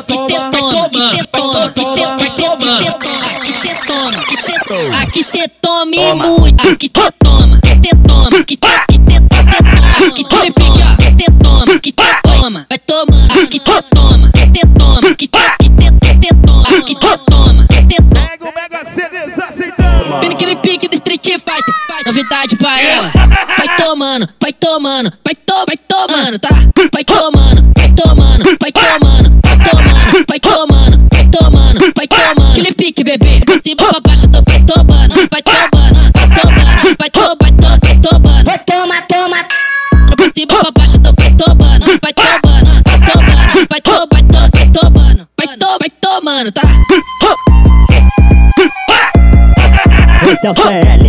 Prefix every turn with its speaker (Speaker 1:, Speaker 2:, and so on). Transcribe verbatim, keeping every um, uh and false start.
Speaker 1: Aqui cê tome muito, aqui cê toma, cê toma, aqui cê, aqui cê, cê toma, aqui cê pica, cê toma, aqui cê toma, vai tomando, aqui cê toma, cê toma, aqui cê, aqui cê, cê toma, aqui cê toma, cê toma.
Speaker 2: Pega o Mega Sena desaceitando.
Speaker 1: Vem naquele pique do Street Fighter, novidade pra ela. Vai tomando, vai tomando, vai to, vai tomando, tá? Vai tomando, vai tomando, vai tomando, vai tomando, vai tomando, vai tomando, vai tomando. Aquele pique, bebê, de cima pra baixo, tô vai tomando, vai tomando, vai tomando, vai to, vai to, vai tomando.
Speaker 3: Vai toma, toma.
Speaker 1: Pra cima pra baixo, tô vai tomando, vai tomando, vai tomando, vai to, vai to, vai tomando, vai to, vai tomando, tá?
Speaker 3: Esse é o C L.